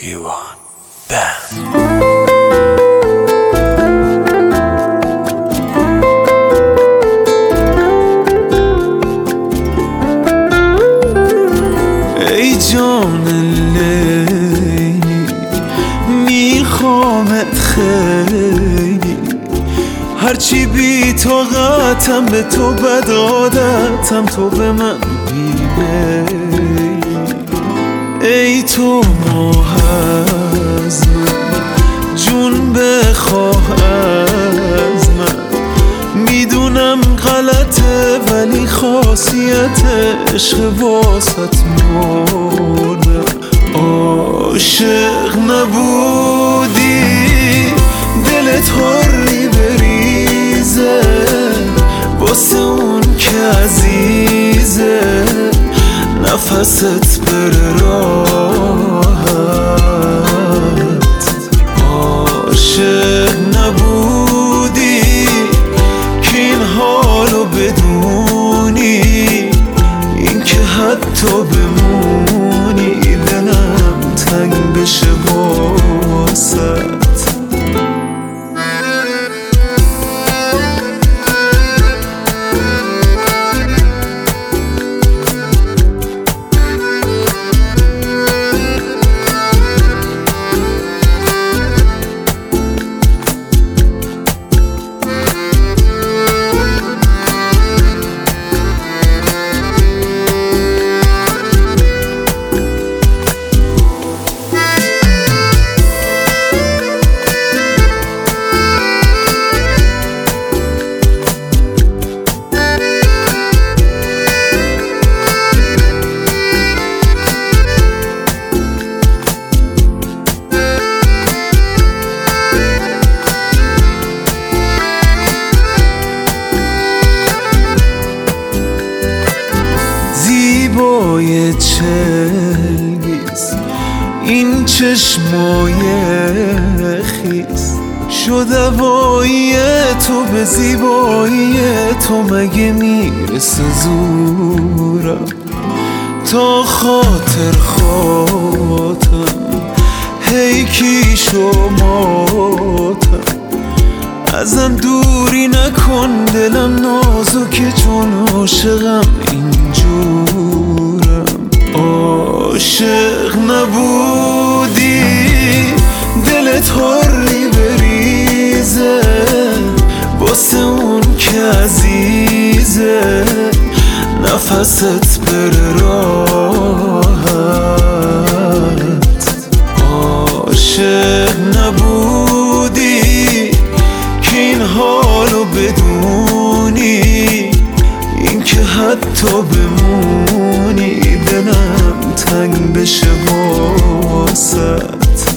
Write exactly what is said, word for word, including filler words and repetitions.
گیوان بند. ای جان لیلی میخوامت خیلی، هرچی بی طاقتم به تو بد عادتم، تو به من بیمیلی. ای تو ماه از من جون بخواه از من، میدونم غلطه ولی خاصیت عشق واسط مردم. عاشق نبودی دلت حری بریزه، واسه اون که عزیزه نفست بره راحت. عاشق نبودی که این حالو بدونی، این که حتی بمونی دلم تنگ بشه واسط. زیبای چلگیز این چشمای خیز، شد هوایی تو به زیبایی تو، مگه میرسه زورم تا خاطر خاطرم هی کی شماتم. ازم دوری نکن دلم نازکه چون عاشقم اینجورم. عاشق نبودی دلت حری بریزه، واسه اون که عزیزه نفست بره راحت. عاشق نبودی که این حالو بدونی، این که حتی بمونی دلم تنگ بشه واسط.